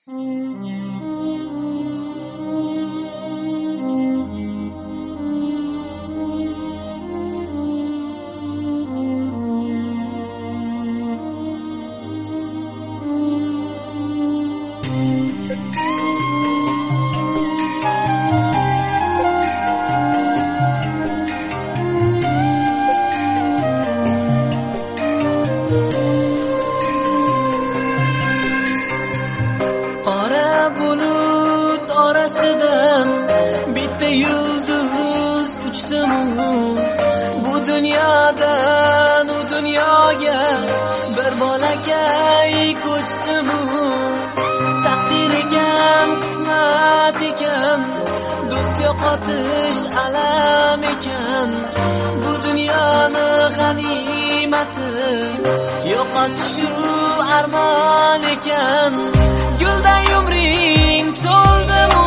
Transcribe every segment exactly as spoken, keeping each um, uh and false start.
Bulut orasidan bitta yulduz uchdimu, bu dunyodan u dunyoga bir bolakay ko'chdimu. Taqdir ekan, qismat ekan, do'st yo'qotish alam ekan. Bu dunyoni g'animati yo'qotish shu armon ekan. Guldan umring so'ldimu,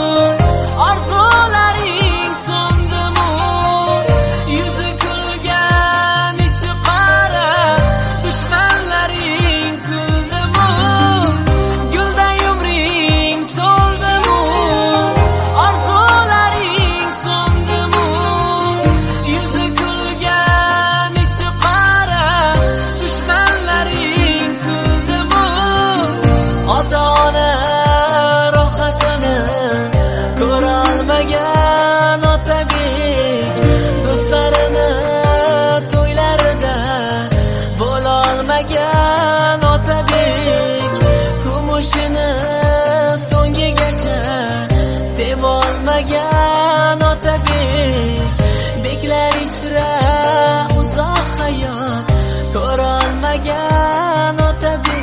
orzularing so'ndimu, yuzi kulgan ichi qora, dushmanlaring kuldimu. Guldan umring so'ldimu, orzularing so'ndimu, yuzi kulgan ichi qora, dushmanlaring kuldimu. Ota-ona rohatini ko'rolmagan otabek, do'stlarini to'ylarida bo'lolmagan otabek, kumushini so'ngigacha sevolmagan otabek, beklar ichra uzoq hayot ko'rolmagan otabek.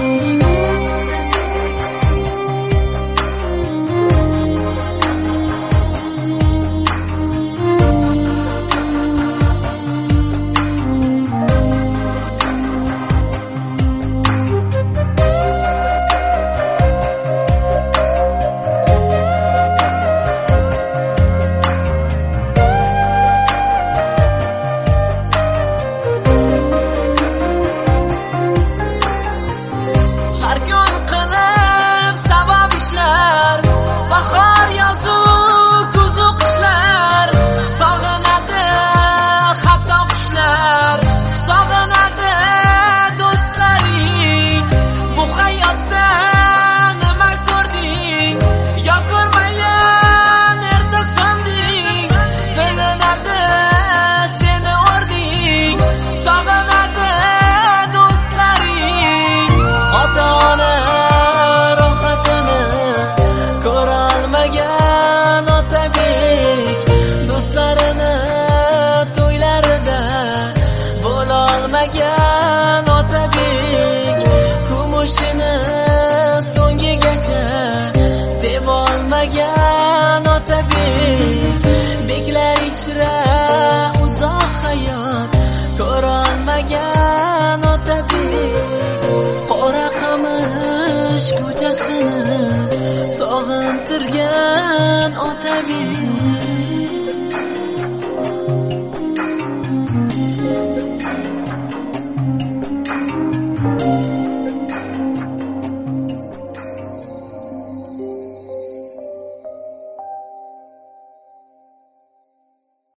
Bo'lolmagan otabek, kumushini so'ngigacha sevolmagan otabek, beklar ichra uzoq hayot ko'rolmagan